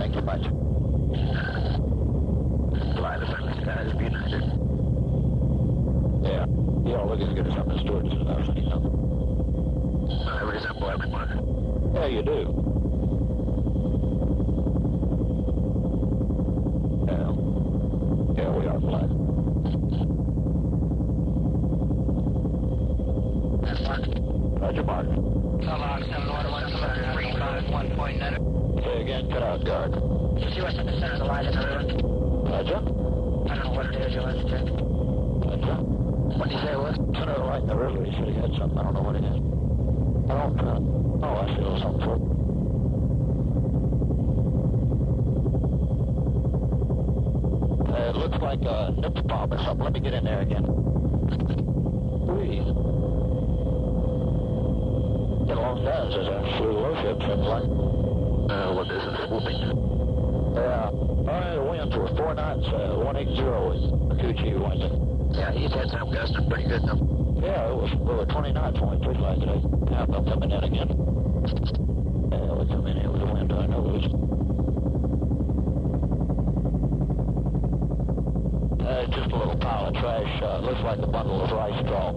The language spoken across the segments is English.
Thank you much. Fly the friendly skies of United. Yeah. You all look as good as some of the stewardesses I've seen, huh? I resemble everyone. Yeah, you do. Yeah. Yeah, we are flying. That's Mark. Roger, Mark. Tomahawk 7 order 135 Say again, cut out, guard. You see what's in the center of the light in the river? Roger. I don't know what it is, you'll have to check. Roger. What did you say it was? Center of the light in the river. He said he had something. I don't know what it is. I don't, oh, I see a little something for it. It looks like a nip bomb or something. Let me get in there again. Whee. Get along down, says a flew ship, seems like. What is it? Swooping. Yeah. The winds were 4 knots, 180 with Akuchi Wednesday. Yeah, he's had some gusting pretty good, though. Yeah, we were 20 knots when we pre-flight today. Now I'm coming in again. Yeah, we come in here with the wind, I know it. Just a little pile of trash. Looks like a bundle of rice straw.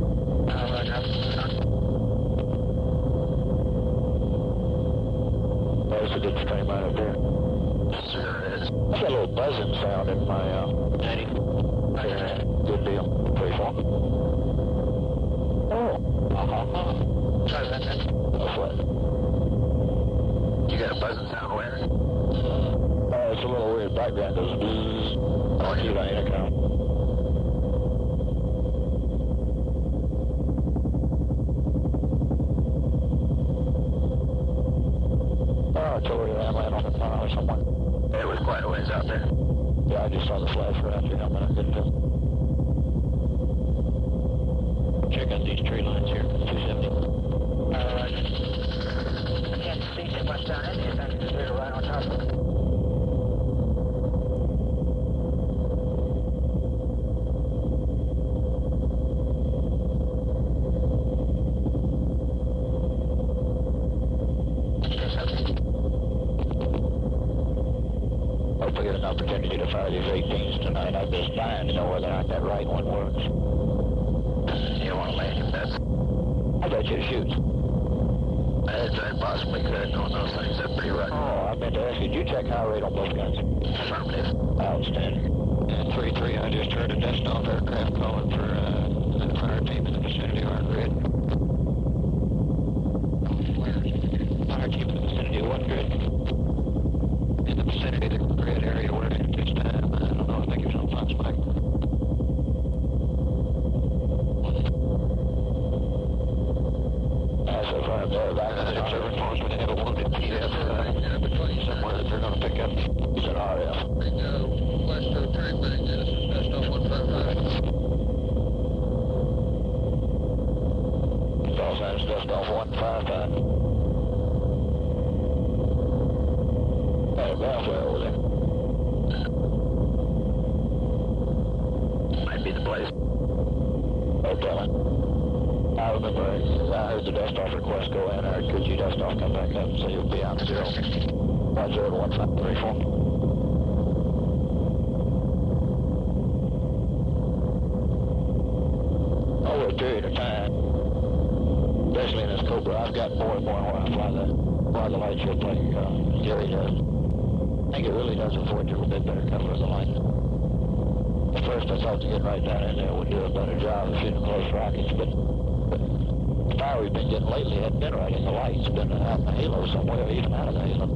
There's a good stream right up there. Sure is. I got a little buzzing sound in my, Eddie. Yeah, good deal. 3-4. Oh. Try that then. That's what? You got a buzzing sound where? It's a little weird background. Goes bzzz. Oh, you got intercom. Artillery ram land on the front or somewhere. It was quite a ways out there. Yeah, I just saw the flash right after helmet. I couldn't tell. Check out these tree lines here. 270. I can't see too much down in here. Thanks to the right on top of it. Hope I get an opportunity to fire these 18s tonight. I'm just dying to know whether or not that right one works. You want to land your bets? I bet you it shoots. I possibly could. On those things, that's pretty right. Oh, I meant to ask you, did you check high rate on both guns? Affirmative. Outstanding. And 3-3, I just heard a Desktop aircraft calling for the fire team in the vicinity of our grid. Fire team in the vicinity of what grid? In the vicinity of the grid area where at this time, I don't know, I think it's on Fox Mike. That's a fire there, back in the observer phones when they have a wounded PF somewhere that they're going to pick up. It's an RF. West of Trainbank, this is Desktop 155. Los Angeles Desktop 155. Hey, Valwell over there. Might be the place. Oh, tell it. I remember I heard the Desktop request go in. I heard Gucci Desktop come back up and say you'll be out 0. 101534. Over a period of time, especially in this Cobra, I've got more and more where I fly the light shift like Jerry does. I think it really does afford you a bit better cover of the light. At first I thought to get right down in there would do a better job of shooting close rockets, but the power we've been getting lately hadn't been right in the light. It's been out in the halo somewhere, even out of the halo.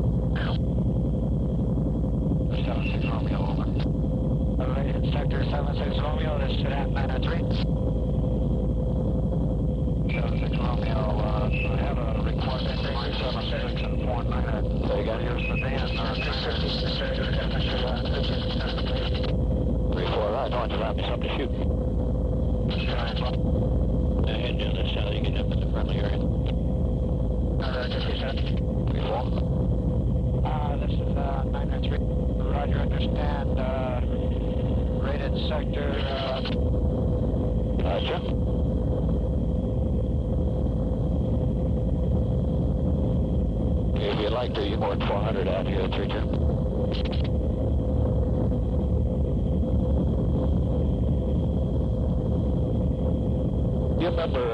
76 Romeo, over. Rated Sector 76 Romeo, this should have 903. 76 Romeo, I have a report that 76 and 499. Say again? Here's the van, 3-4, right, don't you find me something to shoot? Head down this side, you get up in the friendly area. 3-4. This is 993. Roger, understand. Rated sector. Gotcha. If you'd like like to. You more than 400 out here, 3-2. You remember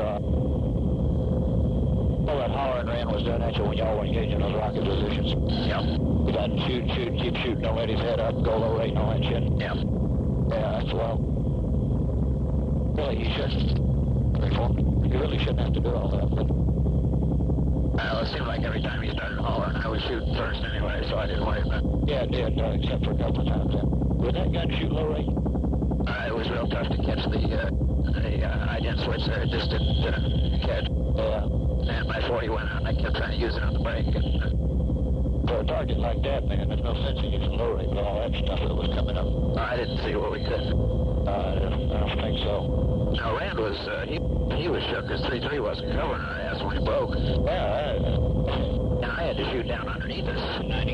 all that holler and ran was done at you when y'all were engaging those rocket positions? Yep. That shoot, keep shooting, don't let his head up, go low rate and all that shit? Yep. Yeah, that's well. Really, you shouldn't. You really shouldn't have to do all that, but... Well, it seemed like every time you started hollering, I was shooting first anyway, so I didn't worry about it. Yeah, it did, except for a couple of times then. Would that gun shoot low rate? It was real tough to catch the ident switch there. It just didn't catch. Yeah. And my 40 went out, and I kept trying to use it on the brake. And, for a target like that, man, there's no sense in using low rate with all that stuff that was coming up. I didn't see what we could. I don't think so. Now, Rand was, he was shook because 3-3 wasn't covering our ass when he broke. Yeah, And I had to shoot down underneath us. 90.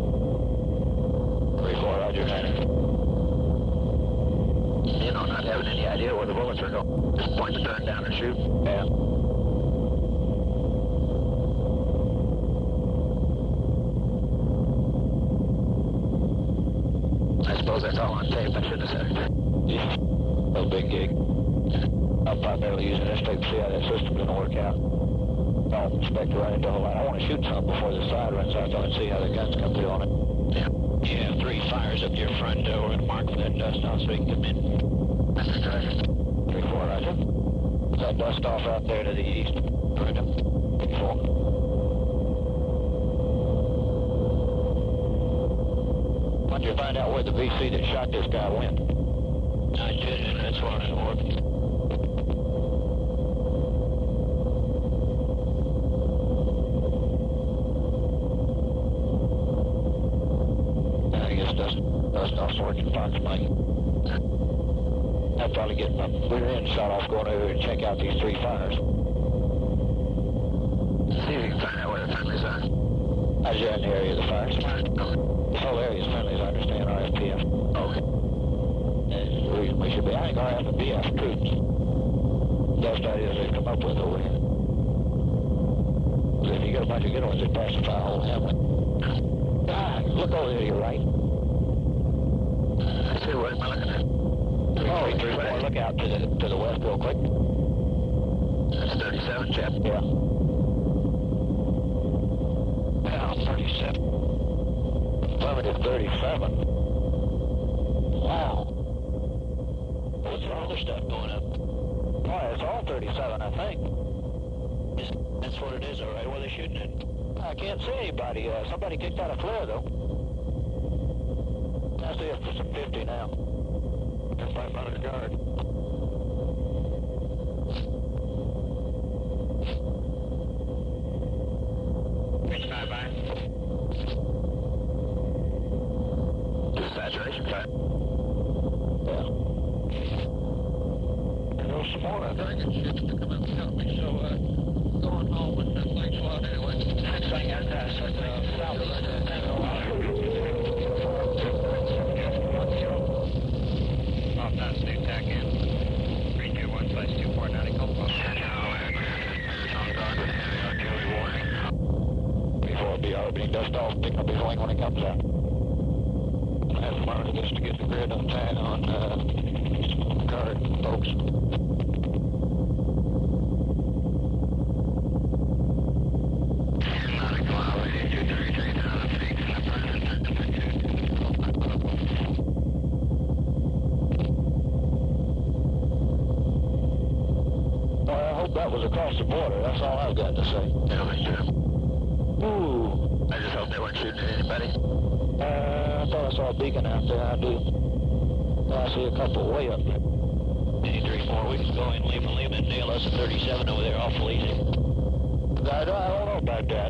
3-4, Roger, 90. You know, not having any idea where the bullets were going. Just point the gun down and shoot. Yeah. I suppose that's all on tape. I shouldn't have said it. Yeah. No big gig. I'm primarily using this tape to see how that system's going to work out. I don't expect to run into a whole lot. I want to shoot something before the side runs out, though, and see how the guns come through on it. Yeah. You have 3 fires up your front door and mark for that dust off so you can come in. That's right. 3-4, Roger. Is that dust off out there to the east? Roger. 3-4. Why don't you find out where the VC that shot this guy went? I did, and that's what I ordered. I guess dust off's working fine, Mike. I'd probably get my rear end shot off going over and check out these 3 fires. See if you can find out where the friendlies are. I was in the area of the fires. This whole area is friendly, as I understand, RFPF. Okay. The reason we should be, I think RF and BF troops. Best ideas they've come up with over here. Because if you get a bunch of good ones, they pacify a whole hamlet. Ah, look over there to your right. I see, what am I looking at? 3-4, look out to the west real quick. That's 37, chap. Yeah. Yeah, 37. Affirmative 37. Wow. What's the other stuff going up? Why, it's all 37, I think. That's what it is, all right. Where are they shooting at? I can't see anybody. Somebody kicked out a flare, though. I see it for some 50 now. They're 500 yard. Bye-bye. Just saturation cut. Yeah. There goes some more, I think. Dragon ships to come and help me, so, going home and thanks a lot anyway. Next thing is southeast. Off that state tack in. 321/24 nautical. Before it be orbiting dust off, pick up his wing when it comes out. I have to learn this to get the grid on tag on card, folks. Well, I hope that was across the border. That's all I've got to say. Yeah, me too. Ooh. I just hope they weren't shooting at anybody. I thought I saw a beacon out there. I do. I see a couple way up there. 3-4, we can go in, leave them in ALS at 37 over there, awful easy. I don't know about that.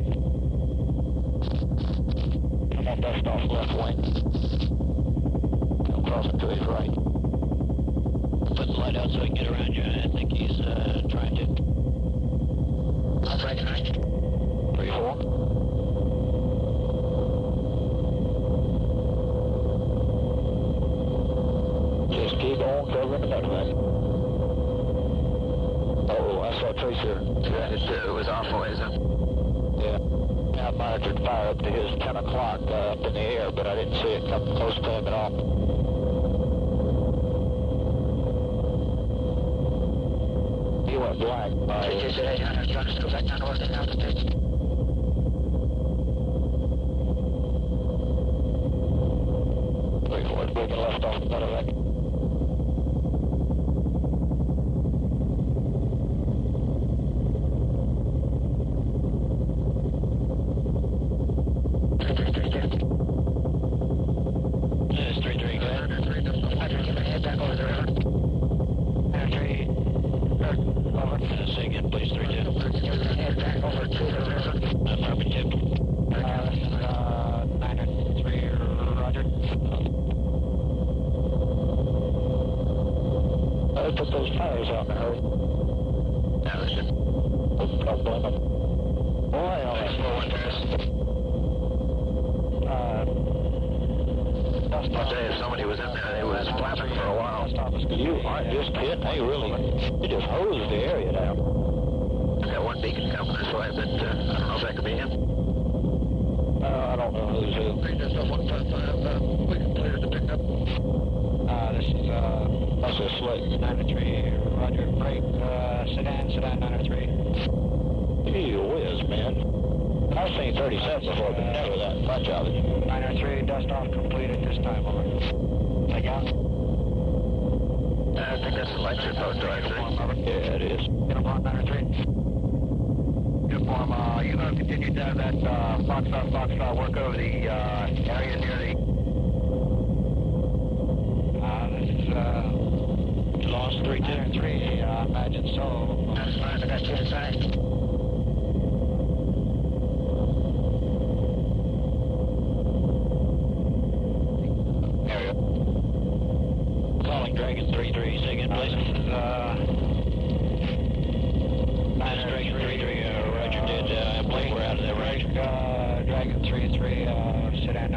I'm on dust off left wing. I'm crossing to his right. Put the light out so he can get around you. I think he's trying to. I'll try tonight. 3-4. Just keep on covering the medevac. Oh, I saw a tracer. Yeah, it was awful, isn't it? Yeah. Out monitored fire up to his 10 o'clock up in the air, but I didn't see it come close to him at all. He went black. 800, you want us to go back down north and altitude? We can left off the medevac. It's 3-3, go ahead. 3, head back over the river. 3, over. Say again, please, 3-2. Head back over to the river. Affirmative. This is 903, roger. I put those tires out in a hurry. Now listen. Don't blame them. Boy, all that. 4-1 Paris. I'll tell you, if somebody was in there, it was flapping for a while. You aren't just kidding. They really, you just hosed the area down. I got one beacon coming this way, but I don't know if that could be him. I don't know who's who. Rangers 155, we completed the pickup. This is That's a slick. 903, roger. Break, sedan 903. Gee whiz, man. I've seen 37 before, but never that much of it. 903, dust off completed this time, over. I got it. I think that's the light ship boat director. Yeah, it is. Uniform 903. Uniform, you're going to continue to have that Foxtrot work over the area near the... This is, Lost 3-2. 903, I imagine so. That's fine, I got you inside. Area. Calling Dragon 3-3, say again, please. This is, This is Dragon 3-3, roger, did, I believe we're out of there, right? Dragon 3-3, sedan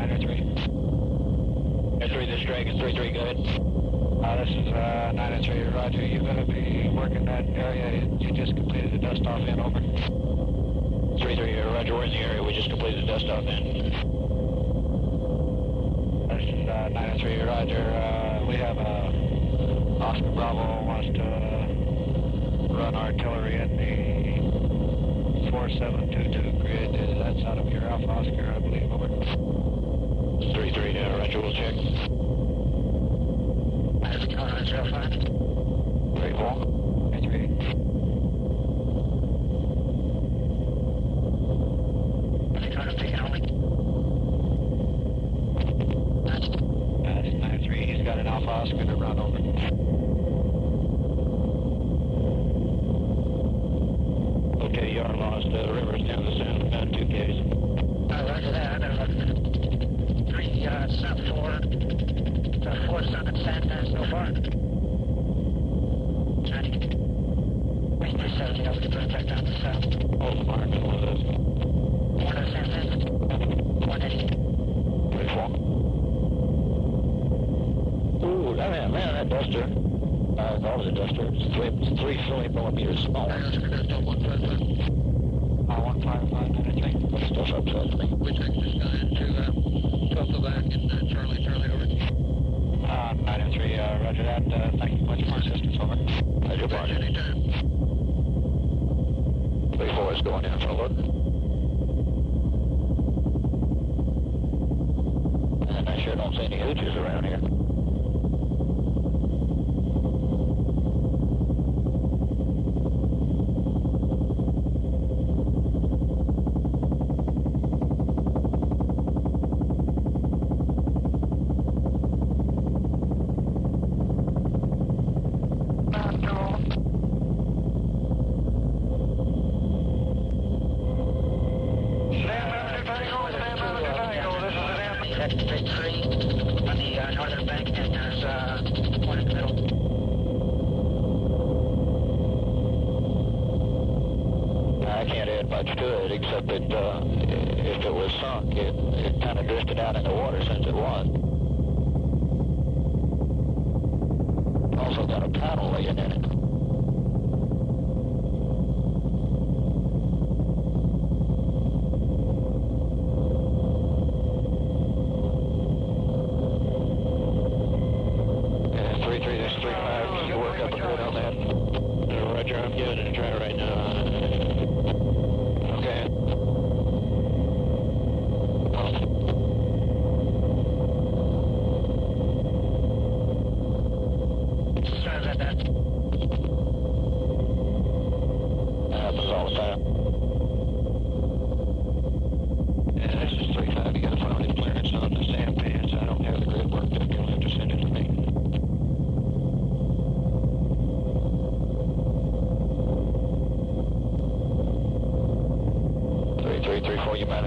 903. 3, this is Dragon 3-3, go ahead. This is 903, roger. You're going to be working that area you just completed the dust off in, over. 3-3, roger, we're in the area, we just completed the dust off in. This is 903, roger. We have Oscar Bravo wants to run artillery in the 4722 grid. That's out of your Alpha Oscar, I believe, over. 3-3, roger, we'll check. 905. 3-4. 3. That's 9-3. He's got an Alpha Oscar to run over. Okay, you are lost. Rivers down the sound, 2 Ks. Roger that. 3, South 4. 4 Summit Sand so far. 370, I'll get back down to south. Hold the mark, one of those. 180. 3-4. Ooh, man, that duster. That was a duster. It's 3 millimeters small. 155, Stuff upsets me. We take this guy into Czechoslovakia and Charlie, over. 903, roger that. Thank you much for assistance, over. Roger, Barney. Anytime. 3-4 is going in for a look. And I sure don't see any hooches around here. Much to it, except that if it was sunk, it kind of drifted out in the water since it was. Also got a paddle laying in it.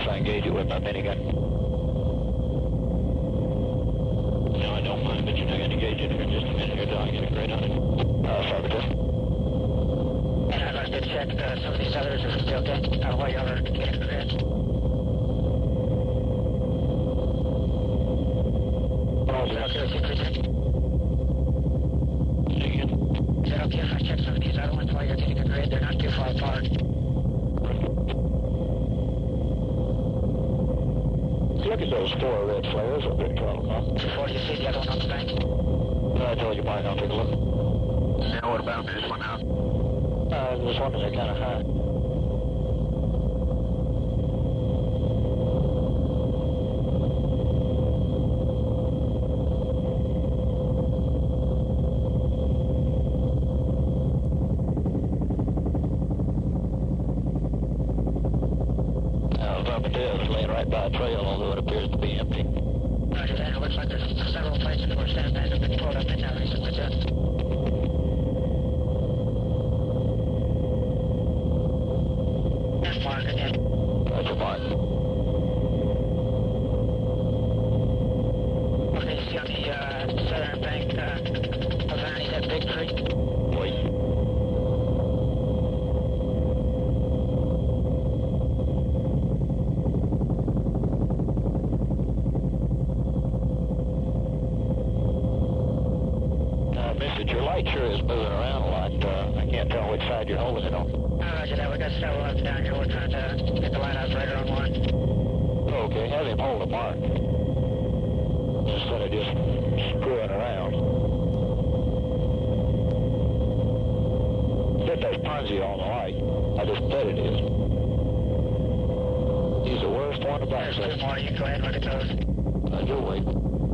if I engage it with my minigun. No, I don't mind, but you're not going to engage it for just a minute here till I get a grade on it. Affirmative. And I'd like to check some of these others if it's okay, while y'all are getting the grid. Is that okay with you, Cruiser? Say again? Is that okay if I check some of these other ones while you're getting a grid? They're not too far apart. Look at those 4 red flares up there, Colonel, huh? Before you see the other one on the bank. I told you, Mike, I'll take a look. Yeah, what about this one out? This one is kind of high. Affirmative, laying right by a trail, although it appears to be empty. Roger that. It looks like there's several places where sandbags have been pulled up in there recently, too. That's Mark again. Roger, Mark. Okay, see on the southern bank of Annie, that big creek? Wait. Your light sure is moving around a lot. I can't tell which side you're holding it on. Roger that. We got several of them down here. We're trying to get the light operator on one. Okay, have him hold a mark. Instead of just screwing around. Bet there's Ponzi on the light. I just bet it is. He's the worst one about it. There's 2 more. You can go ahead and look at those. Do wait.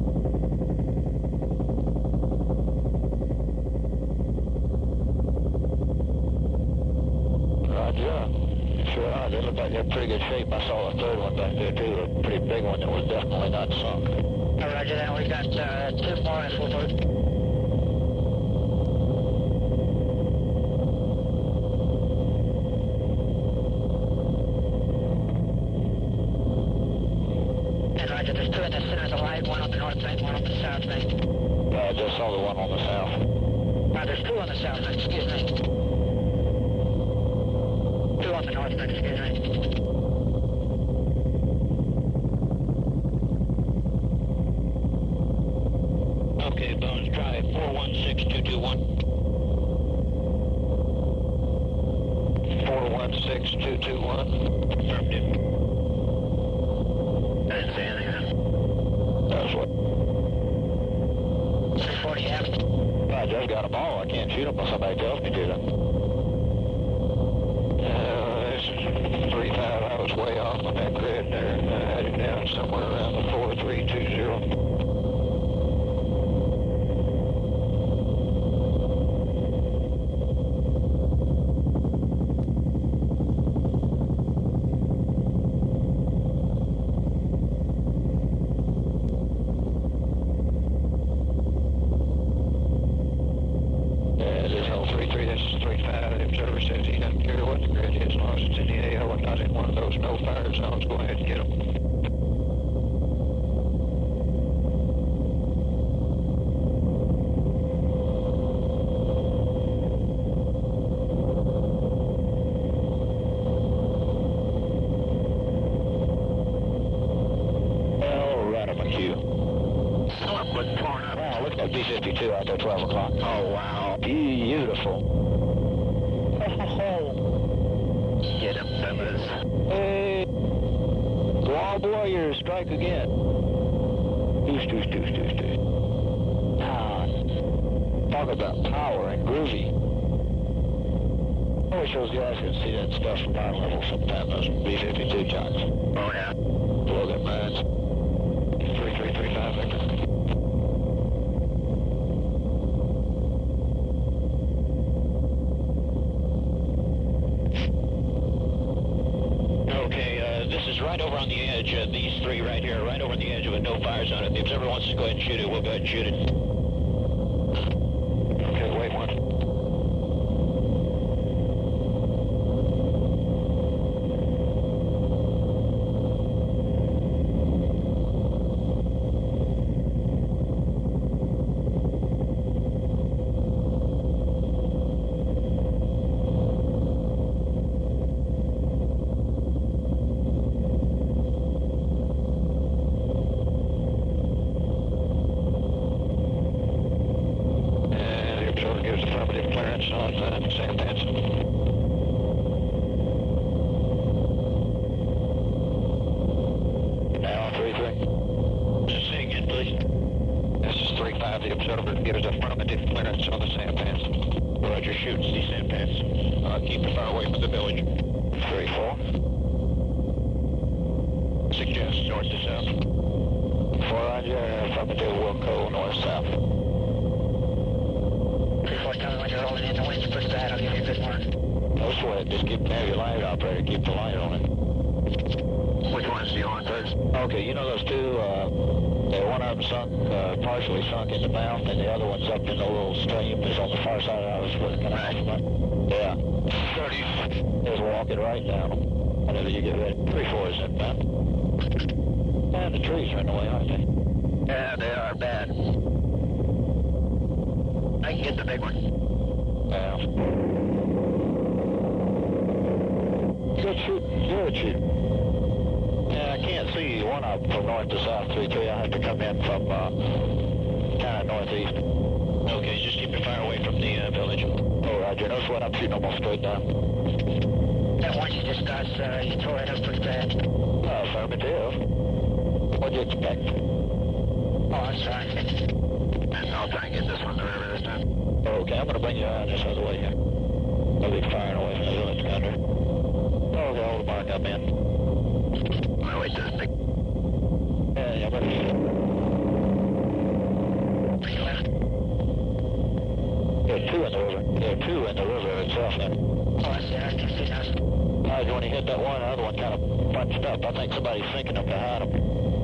Sure are. They look like they're in pretty good shape. I saw a 3rd one back there, too. A pretty big one that was definitely not sunk. Roger that. We got 2 more in full boot. And Roger, there's 2 in the center of the light, one on the north bank, one on the south bank. I just saw the one on the south. There's 2 on the south bank, excuse me. 2 on the north bank, excuse me. Okay, Bones, try 416221. 416221. Affirmative. I didn't see anything. That's what. 340F. I just got a ball. I can't shoot them until somebody tells me to. This is 35. I was way off on that grid there. I had it down somewhere around the 4320. Observer says he doesn't care what the grid is as long as it's in the AO and not in one of those no-fire zones. Go ahead and get them. Well, right up a queue. Wow, looks like B-52 out there, 12 o'clock. Oh, wow. Beautiful. Get him, fellas. Hey, Law Warriors, strike again. Deuce. Talk about power and groovy. I wish those guys could see that stuff from ground level sometime, those B-52 shots. Oh, yeah. Blow their minds. 3335 Victor. Right over on the edge, these 3 right here, right over on the edge of a no-fire zone. If the observer wants to go ahead and shoot it, we'll go ahead and shoot it. Okay, wait one. have the observer give us affirmative clearance on the sand pass. Roger, shoot, see sand pass. Keep it far away from the village. 3-4. Suggest north to south. 4 Roger, affirmative, Wilco, north-south. 3-4, tell me when you're rolling in. The wind's pretty bad. I'll give you a bit more. No sweat, just have your light operator, keep the light on it. Which one's the on first? Okay, you know those two, one of them sunk, partially sunk in the mouth, and the other one's up in the little stream that's on the far side of the house where it kind of yeah. 30. Just walk it right down whenever you get ready. 3-4 is inbound. And the trees are in the way, aren't they? Yeah, they are bad. I can get the big one. Yeah. Good shoot. Yeah, I can't see one of them from north to south, 3-3. I have to come in from kind of northeast. Okay, just keep it far away from the village. Oh, Roger, no sweat, I'm shooting almost straight down. That one you just got, you tore it up pretty bad. Affirmative. What'd you expect? Oh, I'm sorry. I'll try and get this one to river this time. Okay, I'm going to bring you around this other way here. I'll be firing away from the village gunner. Okay, hold the mark, I'm in. No, wait, this big. Yeah, I'm ready. Pretty left. There are two in the river. There are two in the river itself then. Oh, I see. I can see now. When he hit that one, the other one kind of bunched up. I think somebody's sinking up behind him.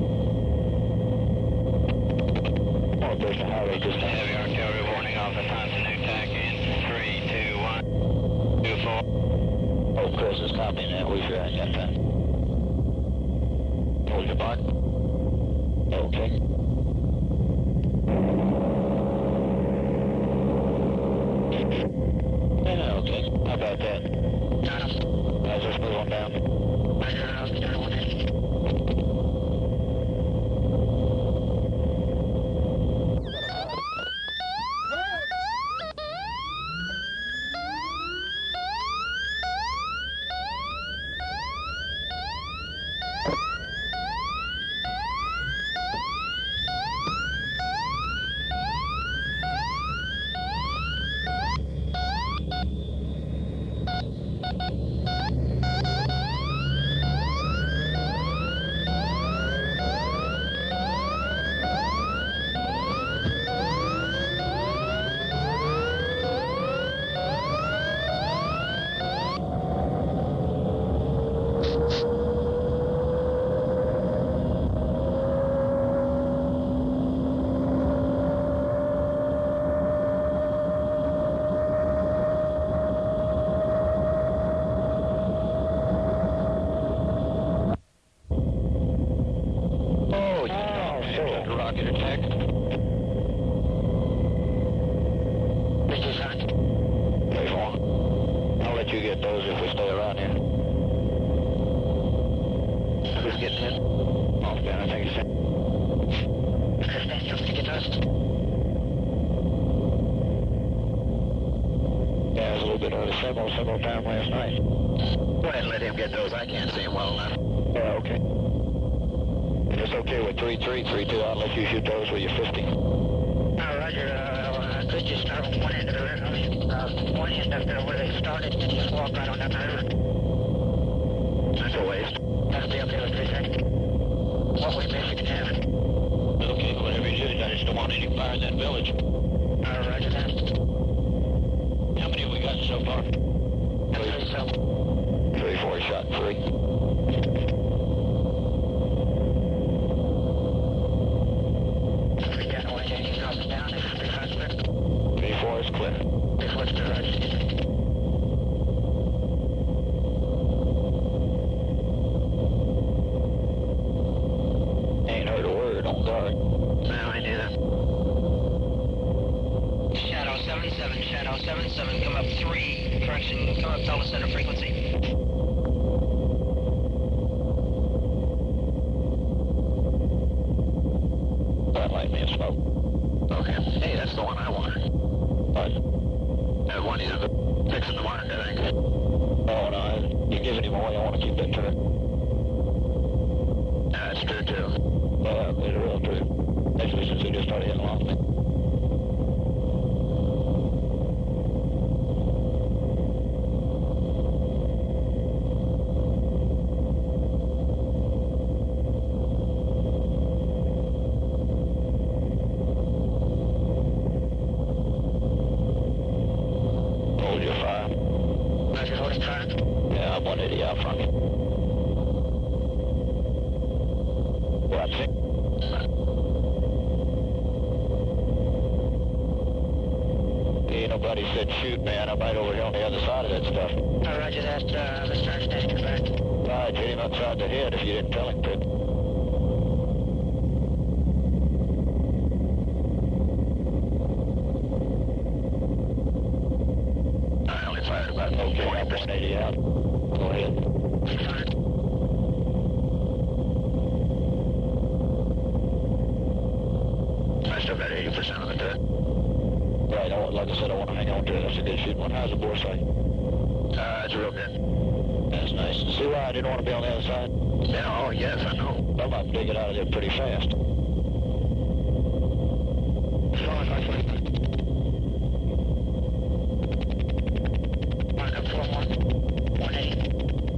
Oh, there's the highway just now. Heavy artillery warning off at Thompson, new tack in 3, 2, 1, 2, 4. Oh, Chris is copying that. We sure ain't got that. Hold your mark. Okay. Yeah, okay. How about that? Got him. Let's just move on down. Roger, I'll be doing one in. Rocket attack. This is on. 3-4. I'll let you get those if we stay around here. Who's getting hit? Oh, Ben, I think he's hit. Understand you're going to get us. Yeah, it was a little bit early. Similar time last night. Go ahead and let him get those. I can't see him well enough. Yeah, okay. If it's okay with 3-3, 3-2, I'll let you shoot those with your 50. Roger, could you start with one end of the river? One end of there where they started and just walk right on down the river? That's a waste. That'll be okay with 3-3. What way Michigan have? Okay, whatever you do, I just don't want any fire in that village. Roger that. How many have we got so far? 3 so. 3-4 shot 3. Down, it's 3-5 clear. 3-4 is clear. 3-4's clear, Roger. Ain't heard a word on guard. No, I neither. Shadow 77, come up 3, correction, come up Delta Center frequency. That light me in smoke. Okay. Hey, that's the one I want. What? That one he's fixing the mark, I think. Oh, no, you're giving him away. I want to keep that turn. That's true, too. Well, it's real true. Actually, since he just started hitting off me. 180 out from you. Watch it. Ain't nobody said shoot, man. I'm right over here on the other side of that stuff. Roger that. The stern station's back. Right, hit him upside the head if you didn't tell him to. I only fired about 180 out. Go ahead. I still got 80% of it there. Right, like I said, I want to hang on to it. That's a good shooting one. How's the bore sight? It's real good. That's nice. See why I didn't want to be on the other side? Yeah, oh yes, I know. I might dig it out of there pretty fast. Mark up 4-1. 180.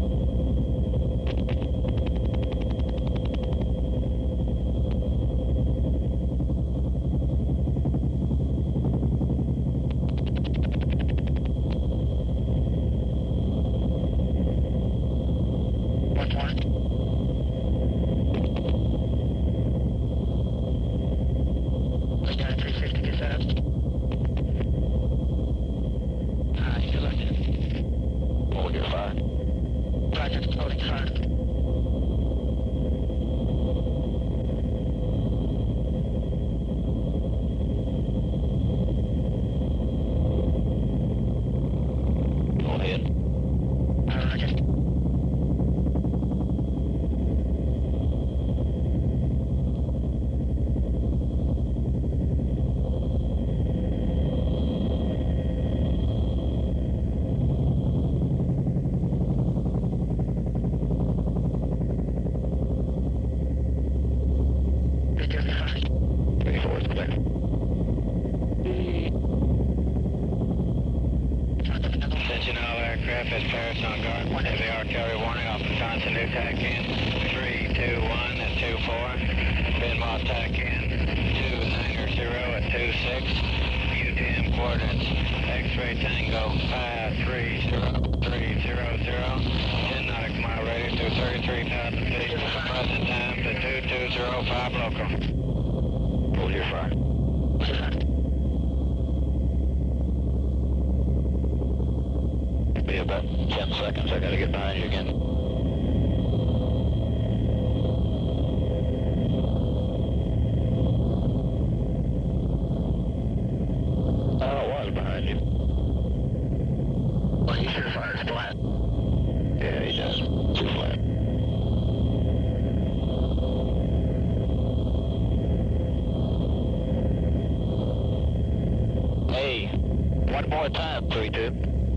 One more time, 3-2.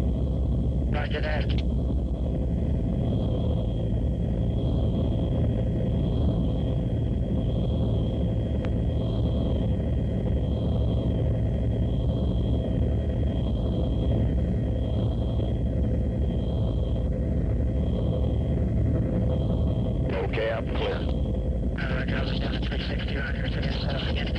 Roger that. Okay, I'm clear. Roger, I was down at 360 right here, so just set up again.